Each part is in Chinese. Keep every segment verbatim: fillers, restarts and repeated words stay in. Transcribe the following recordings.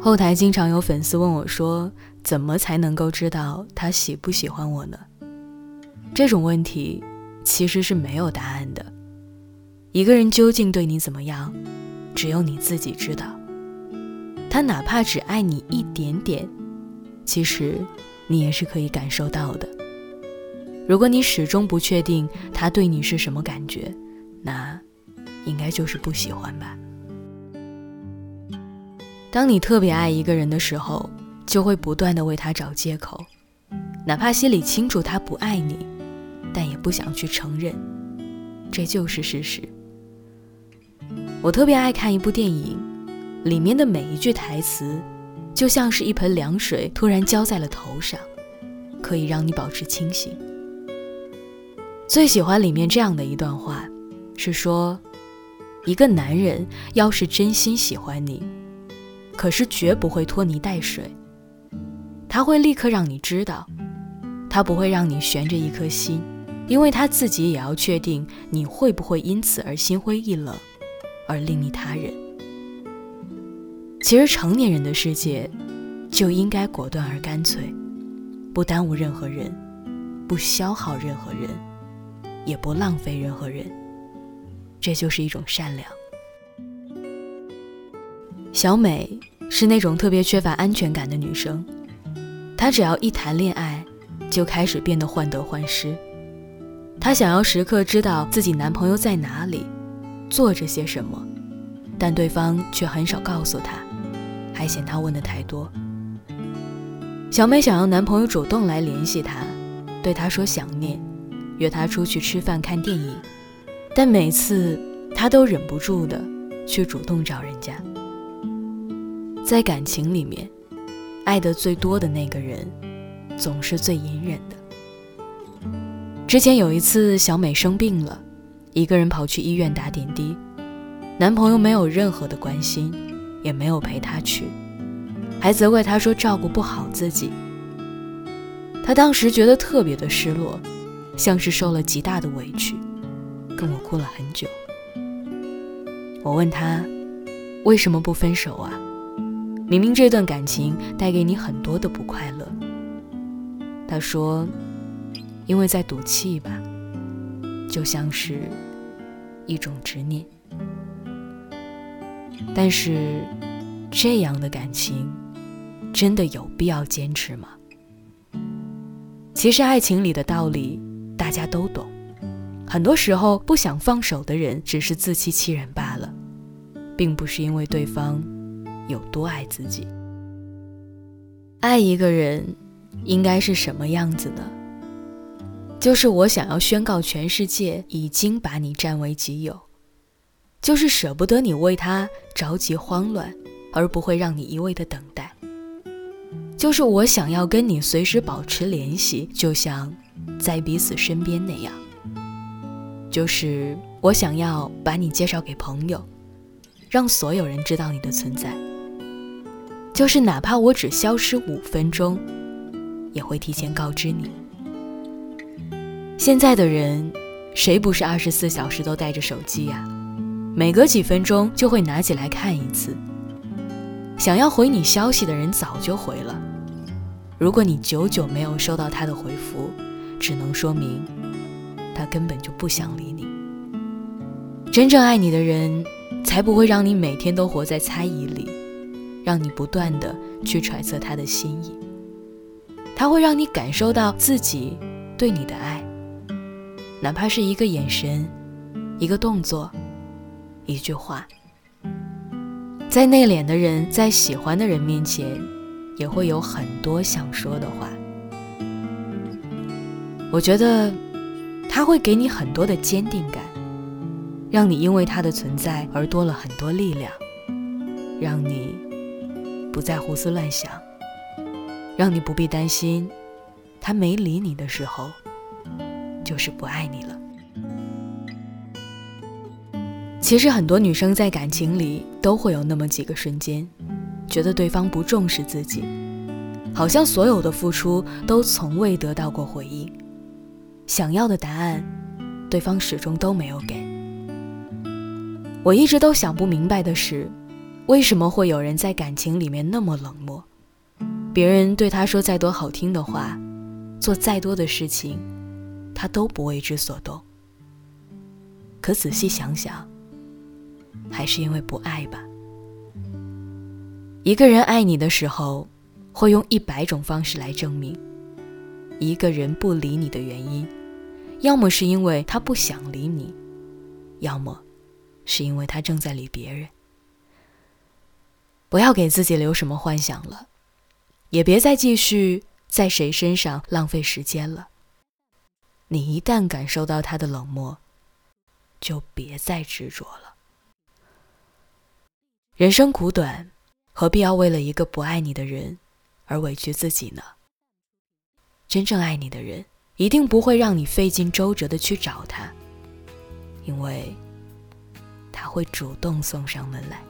后台经常有粉丝问我说，怎么才能够知道他喜不喜欢我呢？这种问题其实是没有答案的。一个人究竟对你怎么样，只有你自己知道。他哪怕只爱你一点点，其实你也是可以感受到的。如果你始终不确定他对你是什么感觉，那应该就是不喜欢吧。当你特别爱一个人的时候，就会不断地为他找借口，哪怕心里清楚他不爱你，但也不想去承认，这就是事实。我特别爱看一部电影，里面的每一句台词就像是一盆凉水突然浇在了头上，可以让你保持清醒。最喜欢里面这样的一段话，是说，一个男人要是真心喜欢你，可是绝不会拖泥带水，他会立刻让你知道，他不会让你悬着一颗心，因为他自己也要确定你会不会因此而心灰意冷，而另觅他人。其实成年人的世界就应该果断而干脆，不耽误任何人，不消耗任何人，也不浪费任何人，这就是一种善良。小美是那种特别缺乏安全感的女生，她只要一谈恋爱，就开始变得患得患失。她想要时刻知道自己男朋友在哪里，做着些什么，但对方却很少告诉她，还嫌她问得太多。小美想要男朋友主动来联系她，对她说想念，约她出去吃饭看电影，但每次她都忍不住的去主动找人家。在感情里面，爱得最多的那个人总是最隐忍的。之前有一次小美生病了，一个人跑去医院打点滴，男朋友没有任何的关心，也没有陪她去，还责怪她说照顾不好自己。她当时觉得特别的失落，像是受了极大的委屈，跟我哭了很久。我问她为什么不分手啊？明明这段感情带给你很多的不快乐。她说因为在赌气吧，就像是一种执念。但是这样的感情真的有必要坚持吗？其实爱情里的道理大家都懂，很多时候不想放手的人只是自欺欺人罢了，并不是因为对方有多爱自己。爱一个人应该是什么样子呢？就是我想要宣告全世界已经把你占为己有，就是舍不得你为他着急慌乱，而不会让你一味的等待，就是我想要跟你随时保持联系，就像在彼此身边那样，就是我想要把你介绍给朋友，让所有人知道你的存在，就是哪怕我只消失五分钟，也会提前告知你。现在的人谁不是二十四小时都带着手机呀？每隔几分钟就会拿起来看一次。想要回你消息的人早就回了，如果你久久没有收到他的回复，只能说明他根本就不想理你。真正爱你的人才不会让你每天都活在猜疑里，让你不断的去揣测他的心意。他会让你感受到自己对你的爱，哪怕是一个眼神，一个动作，一句话。在内敛的人，在喜欢的人面前，也会有很多想说的话。我觉得他会给你很多的坚定感，让你因为他的存在而多了很多力量，让你不再胡思乱想，让你不必担心他没理你的时候就是不爱你了。其实很多女生在感情里都会有那么几个瞬间，觉得对方不重视自己，好像所有的付出都从未得到过回应，想要的答案对方始终都没有给。我一直都想不明白的是， 为什么会有人在感情里面那么冷漠？别人对他说再多好听的话，做再多的事情，他都不为之所动。可仔细想想，还是因为不爱吧。一个人爱你的时候，会用一百种方式来证明。一个人不理你的原因，要么是因为他不想理你，要么是因为他正在理别人。不要给自己留什么幻想了，也别再继续在谁身上浪费时间了。你一旦感受到他的冷漠，就别再执着了。人生苦短，何必要为了一个不爱你的人而委屈自己呢？真正爱你的人，一定不会让你费尽周折的去找他，因为他会主动送上门来。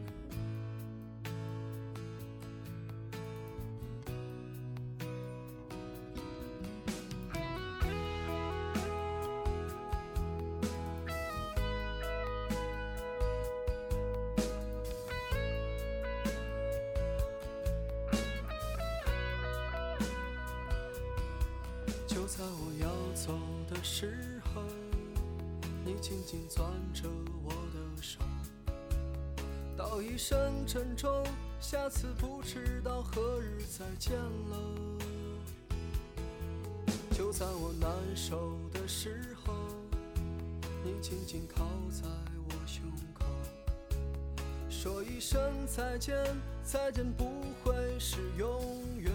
就在我要走的时候，你紧紧攥着我的手，道一声珍重，下次不知道何日再见了。就在我难受的时候，你紧紧靠在我胸口，说一声再见，再见不会是永远。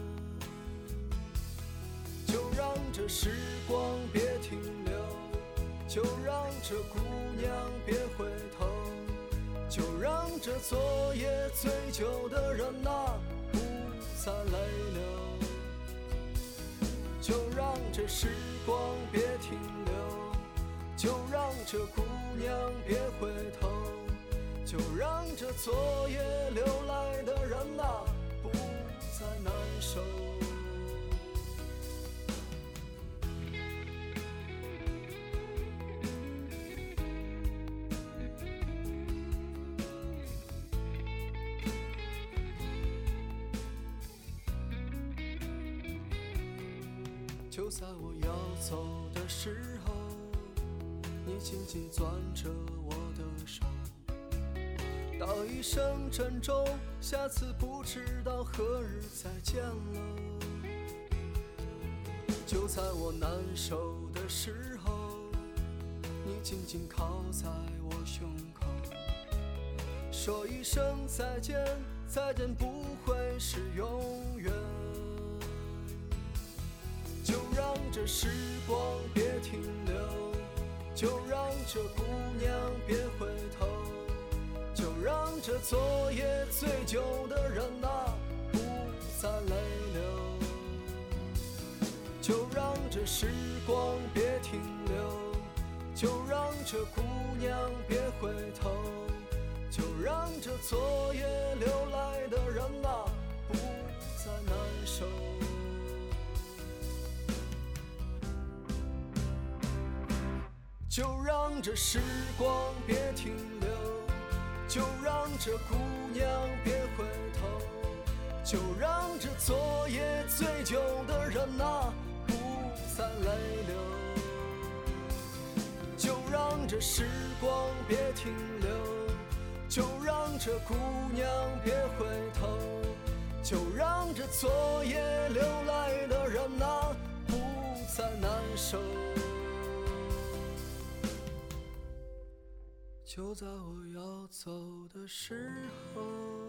就让这时光别停留，就让这姑娘别回头，就让这昨夜醉酒的人啊不再泪流，就让这时光别停留，就让这姑娘别回头，就让这昨夜流来的人啊不再难受。就在我要走的时候，你紧紧攥着我的手，道一声珍重，下次不知道何日再见了。就在我难受的时候，你紧紧靠在我胸口，说一声再见，再见不会是永远。就让这时光别停留，就让这姑娘别回头，就让这昨夜醉酒的人啊不再泪流，就让这时光别停留，就让这姑娘别回头，就让这昨夜流来的人啊不再难受。就让这时光别停留，就让这姑娘别回头，就让这昨夜醉酒的人啊不再泪流，就让这时光别停留，就让这姑娘别回头，就让这昨夜流来的人啊不再难受。就在我要走的时候。